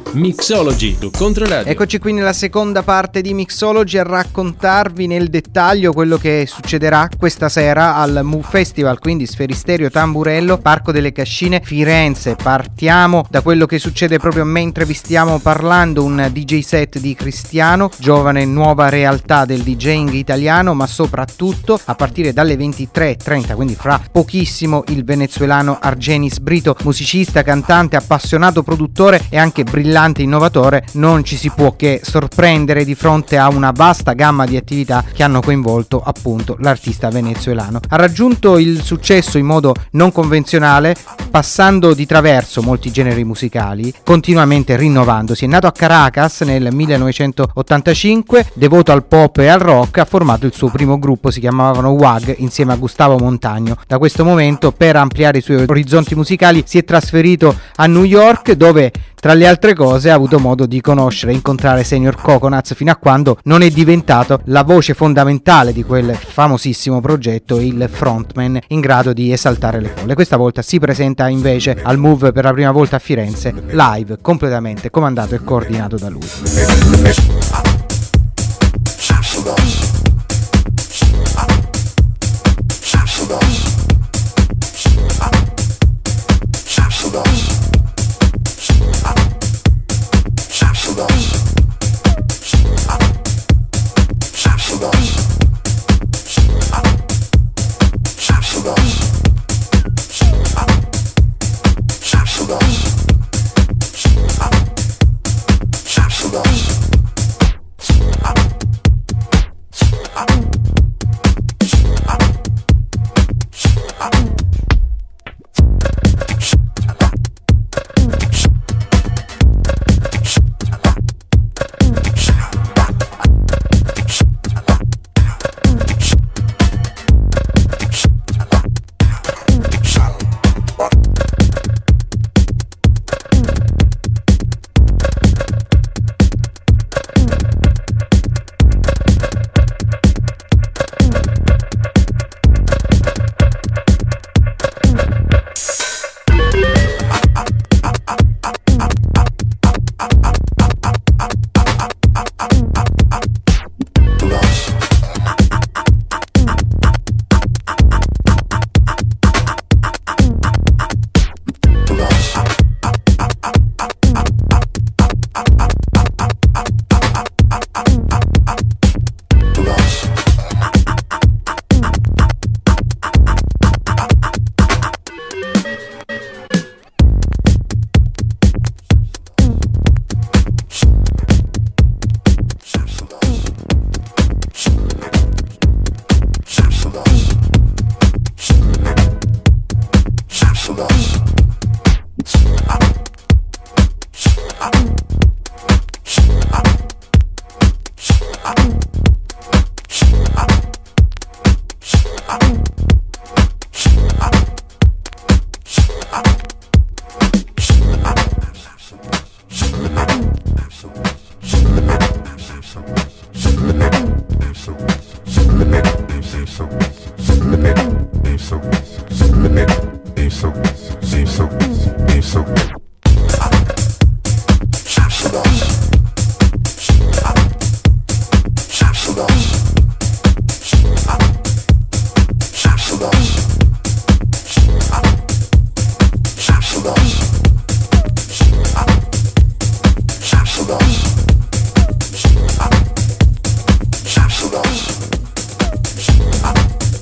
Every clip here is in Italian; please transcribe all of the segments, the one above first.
Mixology su Controradio. Eccoci qui nella seconda parte di Mixology a raccontarvi nel dettaglio quello che succederà questa sera al Move Festival, quindi Sferisterio Tamburello, Parco delle Cascine, Firenze. Partiamo da quello che succede proprio mentre vi stiamo parlando, un DJ set di Cristiano, giovane nuova realtà del DJing italiano, ma soprattutto a partire dalle 23:30, quindi fra pochissimo, il venezuelano Argenis Brito, musicista, cantante, appassionato produttore e anche brillante innovatore. Non ci si può che sorprendere di fronte a una vasta gamma di attività che hanno coinvolto appunto l'artista venezuelano. Ha raggiunto il successo in modo non convenzionale, passando di traverso molti generi musicali, continuamente rinnovandosi. È nato a Caracas nel 1985, devoto al pop e al rock. Ha formato il suo primo gruppo, si chiamavano WAG, insieme a Gustavo Montagno. Da questo momento, per ampliare i suoi orizzonti musicali, si è trasferito a New York, dove tra le altre cose ha avuto modo di conoscere e incontrare Senior Coconuts, fino a quando non è diventato la voce fondamentale di quel famosissimo progetto, il frontman in grado di esaltare le folle. Questa volta si presenta invece al Move per la prima volta a Firenze, live, completamente comandato e coordinato da lui.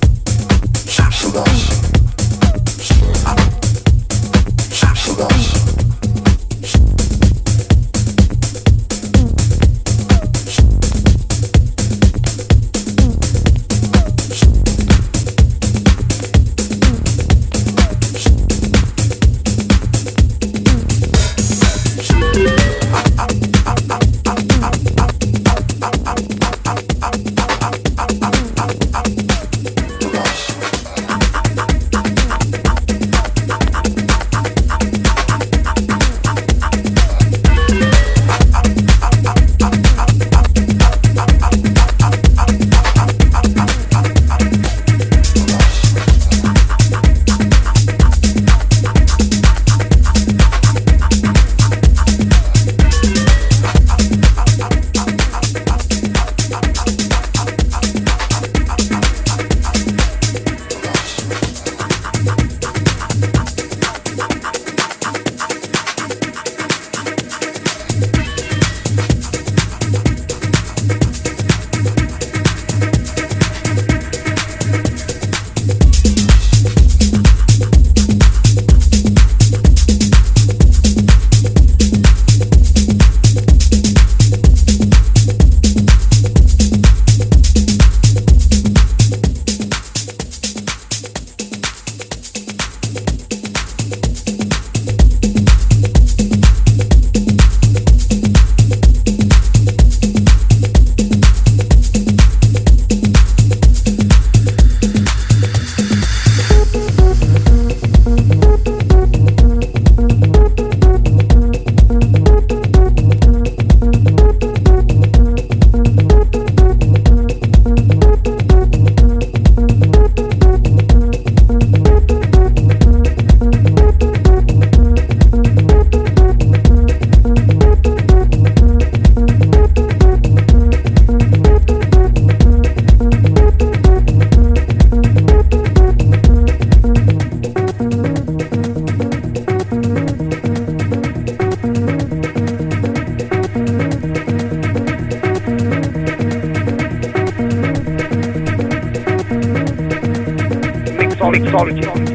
Shapsugars. Mixology.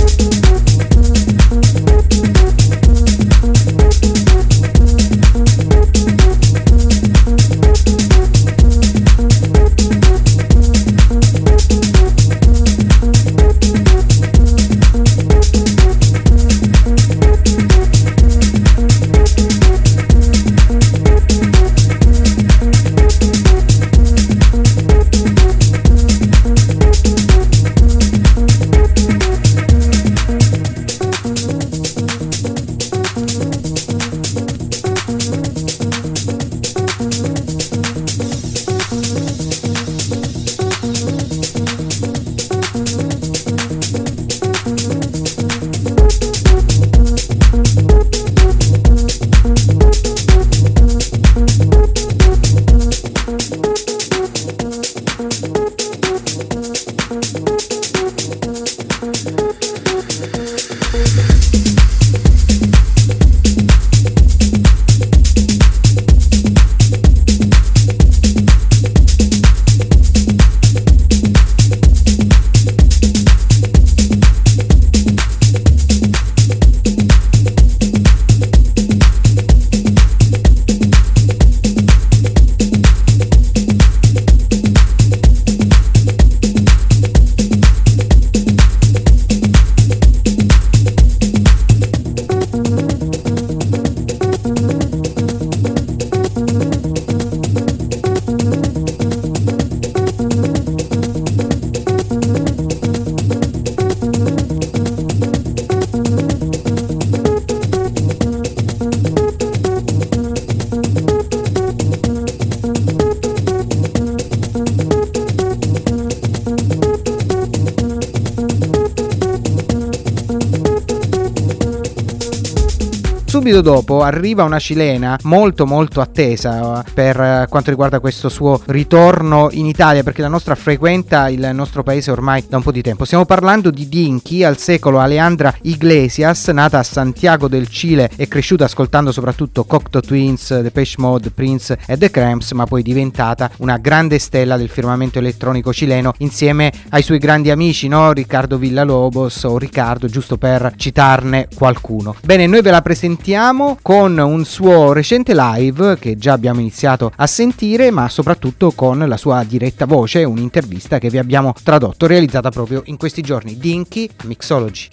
Subito dopo arriva una cilena molto attesa per quanto riguarda questo suo ritorno in Italia, perché la nostra frequenta il nostro paese ormai da un po' di tempo. Stiamo parlando di Dinky, al secolo Alejandra Iglesias, nata a Santiago del Cile e cresciuta ascoltando soprattutto Cocteau Twins, Depeche Mode, Prince e The Cramps, ma poi diventata una grande stella del firmamento elettronico cileno insieme ai suoi grandi amici, no? Ricardo Villalobos o Ricardo, giusto per citarne qualcuno. Bene, noi ve la presentiamo con un suo recente live che già abbiamo iniziato a sentire, ma soprattutto con la sua diretta voce, un'intervista che vi abbiamo tradotto, realizzata proprio in questi giorni. Dinky, Mixology.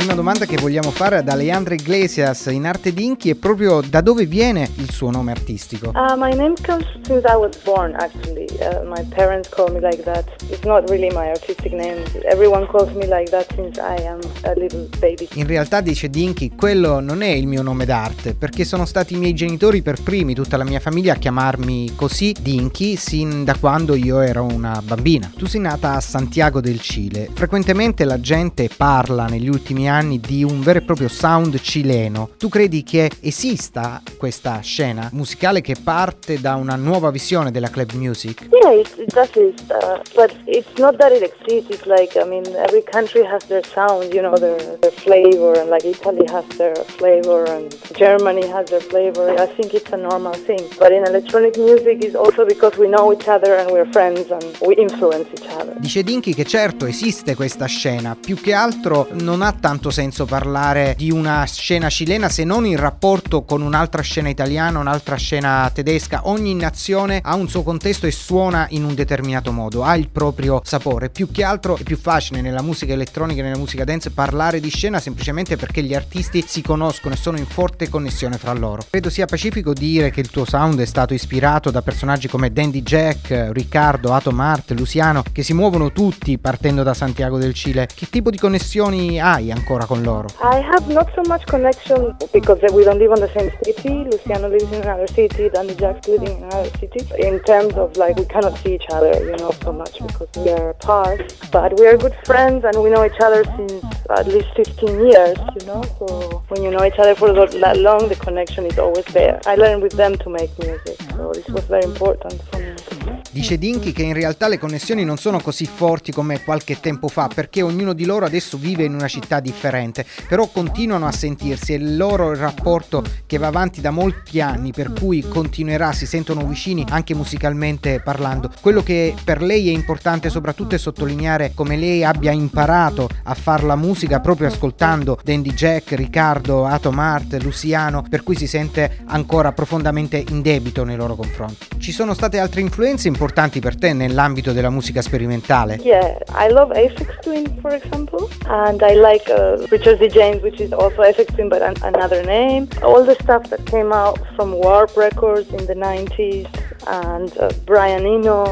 una domanda che vogliamo fare ad Alejandra Iglesias in arte Dinky è proprio da dove viene il suo nome artistico. My name comes since I was born, actually. My parents call me like that. It's not really my artistic name. Everyone calls me like that since I am a little baby. In realtà, dice Dinky, quello non è il mio nome d'arte, perché sono stati i miei genitori per primi, tutta la mia famiglia, a chiamarmi così, Dinky, sin da quando io ero una bambina. Tu sei nata a Santiago del Cile. Frequentemente la gente parla negli ultimi anni di un vero e proprio sound cileno. Tu credi che esista questa scena musicale che parte da una nuova visione della club music? Yeah, it does exist, but it's not that it exists. It's like, I mean, every country has their sound, you know, their flavor, and like Italy has their flavor and Germany has their flavor. I think it's a normal thing. But in electronic music it's also because we know each other and we're friends and we influence each other. Dice Dinky che certo esiste questa scena, più che altro non ha tanto senso parlare di una scena cilena se non in rapporto con un'altra scena italiana, un'altra scena tedesca. Ogni nazione ha un suo contesto e suona in un determinato modo, ha il proprio sapore. Più che altro è più facile nella musica elettronica e nella musica dance parlare di scena semplicemente perché gli artisti si conoscono e sono in forte connessione fra loro. Credo sia pacifico dire che il tuo sound è stato ispirato da personaggi come Dandy Jack, Riccardo, Atom Art, Luciano, che si muovono tutti partendo da Santiago del Cile. Che tipo di connessioni hai ancora con loro? I have not so much connection because we don't live on the same city. Luciano lives in another city, Dandy Jack's living in another city. In terms of like we cannot see each other, you know, so much because we are apart. But we are good friends and we know each other since at least 15 years, you know. So when you know each other for that long, the connection is always there. I learned with them to make music, so this was very important for me. Dice Dinky che in realtà le connessioni non sono così forti come qualche tempo fa, perché ognuno di loro adesso vive in una città differente, però continuano a sentirsi e il loro rapporto che va avanti da molti anni, per cui continuerà, si sentono vicini anche musicalmente parlando. Quello che per lei è importante soprattutto è sottolineare come lei abbia imparato a far la musica proprio ascoltando Dandy Jack, Riccardo, Atom Art, Luciano, per cui si sente ancora profondamente in debito nei loro confronti. Ci sono state altre influenze importanti per te nell'ambito della musica sperimentale? Yeah, I love Aphex Twin, for example, and I like Richard D. James, which is also Aphex Twin but another name. All the stuff that came out from Warp Records in the 90s and Brian Eno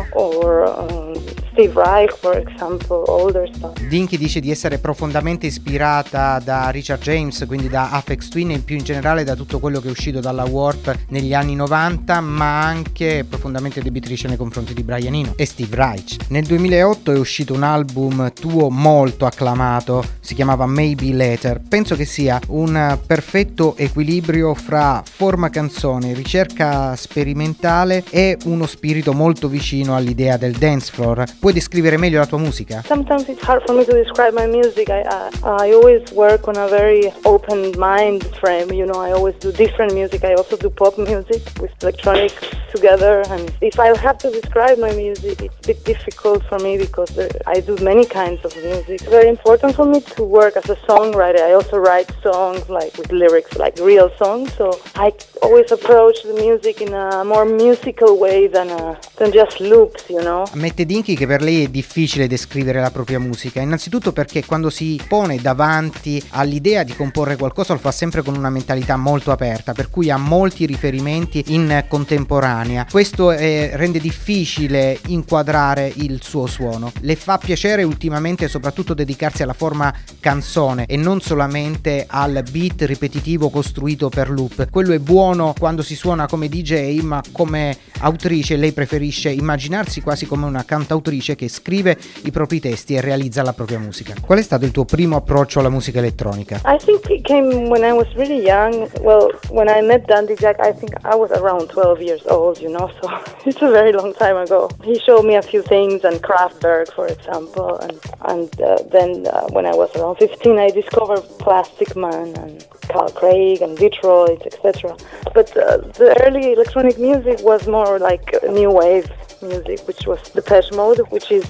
or Steve Reich, for example, older stuff. Dinky dice di essere profondamente ispirata da Richard James, quindi da Aphex Twin e più in generale da tutto quello che è uscito dalla Warp negli anni 90, ma anche profondamente debitrice nei confronti di Brian Eno e Steve Reich. Nel 2008 è uscito un album tuo molto acclamato, si chiamava Maybe Later. Penso che sia un perfetto equilibrio fra forma canzone, ricerca sperimentale e uno spirito molto vicino all'idea del dance floor. Puoi descrivere meglio la tua musica? Sometimes it's hard for me to describe my music. I always work on a very open mind frame, you know. I always do different music. I also do pop music with electronics together, and if I have to describe my music, it's a bit difficult for me because I do many kinds of music. It's very important for me to work as a songwriter. I also write songs like with lyrics, like real songs, so I always approach the music in a more musical way than just loops, you know. Ammette Dinky che per lei è difficile descrivere la propria musica, innanzitutto perché quando si pone davanti all'idea di comporre qualcosa lo fa sempre con una mentalità molto aperta, per cui ha molti riferimenti in contemporanea. Questo rende difficile inquadrare il suo suono. Le fa piacere ultimamente soprattutto dedicarsi alla forma canzone e non solamente al beat ripetitivo costruito per loop. Quello è buono quando si suona come DJ, ma come autrice lei preferisce immaginarsi quasi come una cantautrice che scrive i propri testi e realizza la propria musica. Qual è stato il tuo primo approccio alla musica elettronica? I think it came when I was really young. Well, when I met Dandy Jack, I think I was around 12 years old, you know, so it's a very long time ago. He showed me a few things, and Kraftwerk, for example, and then when I was around 15, I discovered Plastic Man and Carl Craig and Detroit, etc. But the early electronic music was more like new wave music, which was Depeche Mode, which is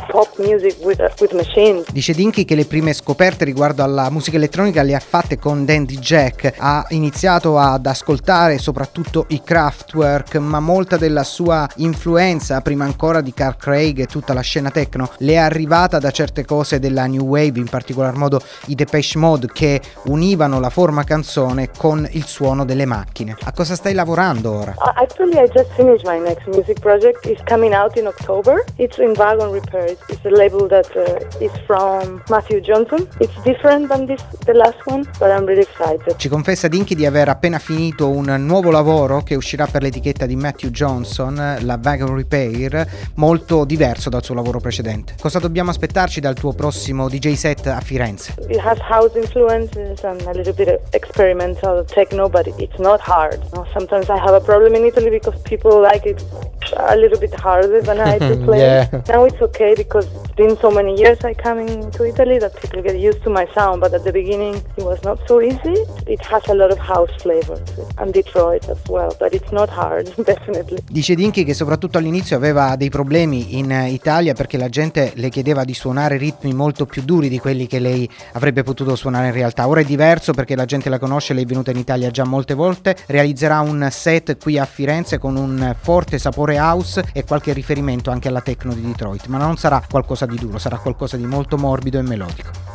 pop music with machines. Dice Dinky che le prime scoperte riguardo alla musica elettronica le ha fatte con Dandy Jack. Ha iniziato ad ascoltare soprattutto i Kraftwerk, ma molta della sua influenza, prima ancora di Carl Craig e tutta la scena techno, le è arrivata da certe cose della New Wave, in particolar modo i Depeche Mode, che univano la forma canzone con il suono delle macchine. A cosa stai lavorando ora? Actually, I just finished my next music project. It's coming out in October. It's in Wagon Repair. It's a label that is from Matthew Johnson. It's different than the last one, but I'm really excited. Ci confessa Dinky di aver appena finito un nuovo lavoro che uscirà per l'etichetta di Matthew Johnson, la Wagon Repair, molto diverso dal suo lavoro precedente. Cosa dobbiamo aspettarci dal tuo prossimo DJ set a Firenze? It has house influences and a little bit of experimental techno, but it's not hard. No? Sometimes I have a problem in Italy because people like it a little bit harder than I do play. Yeah. Now it's okay because it's been so many years I coming to Italy that people get used to my sound, but at the beginning it was not so easy. It has a lot of house flavor to it, and Detroit as well, but it's not hard, definitely. Dice Dinky che soprattutto all'inizio aveva dei problemi in Italia perché la gente le chiedeva di suonare ritmi molto più duri di quelli che lei avrebbe potuto suonare in realtà. Ora è diverso perché la gente la conosce, lei è venuta in Italia già molte volte, realizzerà un set qui a Firenze con un forte sapore house e qualche riferimento anche alla techno di Detroit, ma non sarà qualcosa di duro, sarà qualcosa di molto morbido e melodico.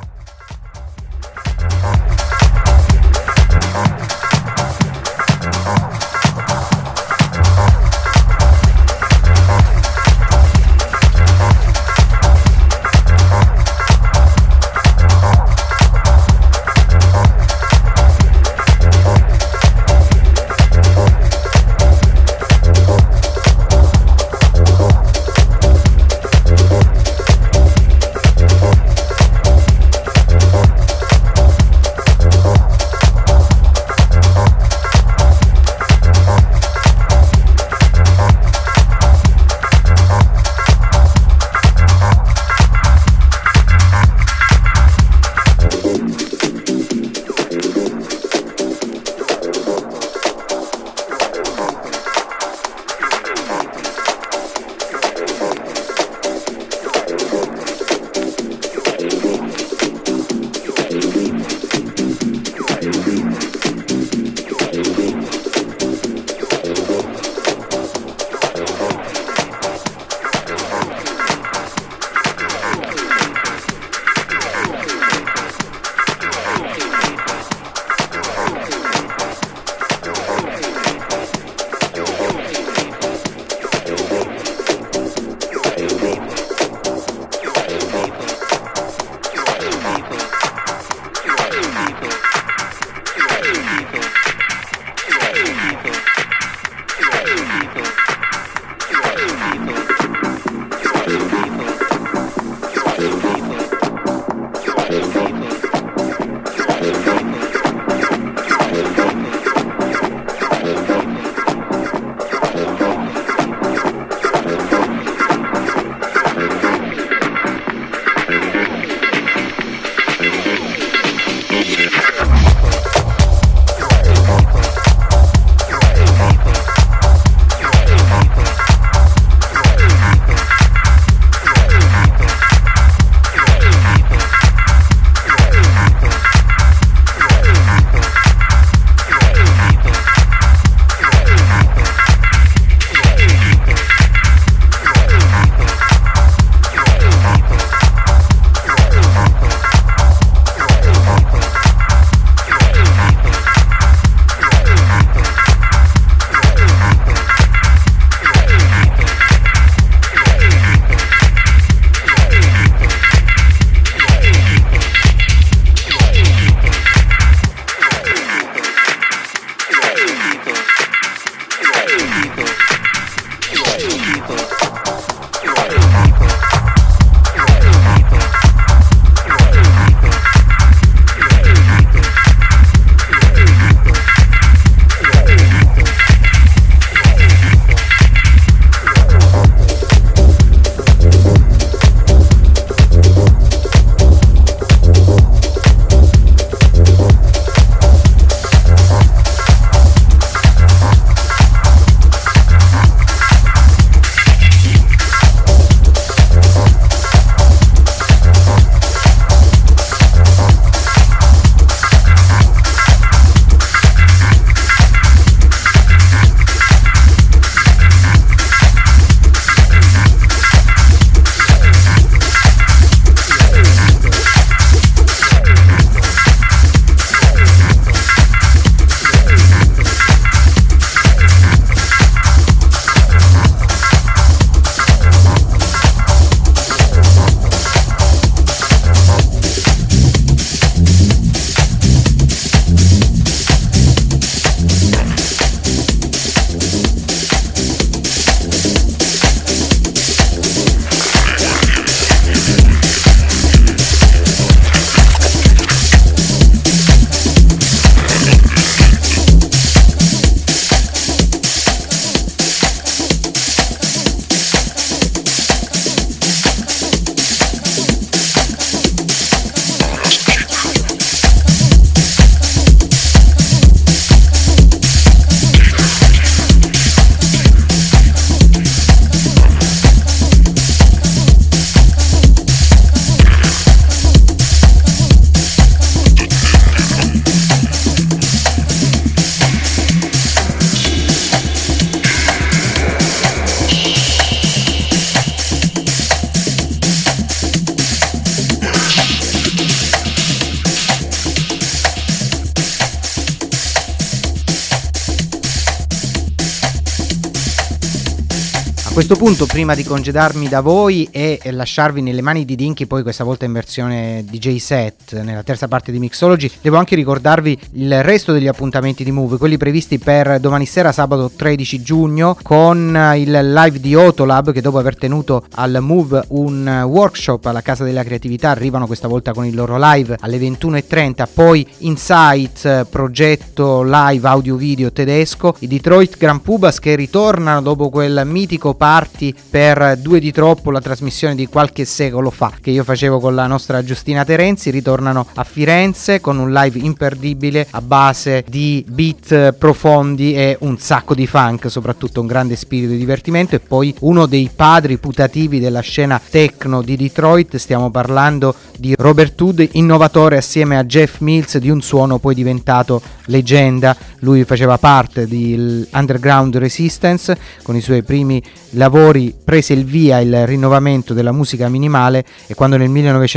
questo punto, prima di congedarmi da voi e lasciarvi nelle mani di Dinky, poi questa volta in versione DJ set nella terza parte di Mixology, devo anche ricordarvi il resto degli appuntamenti di Move, quelli previsti per domani sera, sabato 13 giugno, con il live di Otolab, che dopo aver tenuto al Move un workshop alla Casa della Creatività arrivano questa volta con il loro live alle 21:30. Poi Insight, progetto live audio video tedesco, i Detroit Grand Pubas che ritornano dopo quel mitico party per Due di Troppo, la trasmissione di qualche secolo fa che io facevo con la nostra Giustina Terenzi. Ritornano a Firenze con un live imperdibile a base di beat profondi e un sacco di funk, soprattutto un grande spirito di divertimento. E poi uno dei padri putativi della scena techno di Detroit, stiamo parlando di Robert Hood, innovatore assieme a Jeff Mills di un suono poi diventato leggenda. Lui faceva parte di Underground Resistance, con i suoi primi lavori prese il via il rinnovamento della musica minimale, e quando nel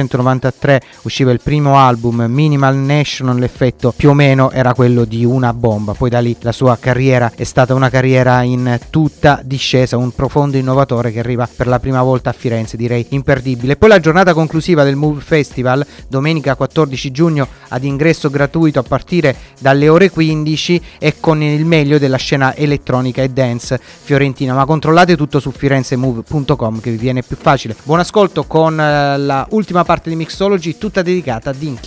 1993 usciva il primo album Minimal Nation, l'effetto più o meno era quello di una bomba. Poi da lì la sua carriera è stata una carriera in tutta discesa, un profondo innovatore che arriva per la prima volta a Firenze, direi imperdibile. Poi la giornata conclusiva del Move Festival, domenica 14 giugno, ad ingresso gratuito a partire dalle ore 15 e con il meglio della scena elettronica e dance fiorentina, ma controllate tutto su firenzemove.com che vi viene più facile. Buon ascolto con la ultima parte di Mixology, tutta dedicata a Dinky.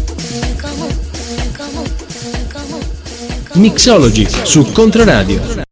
Mixology su Controradio.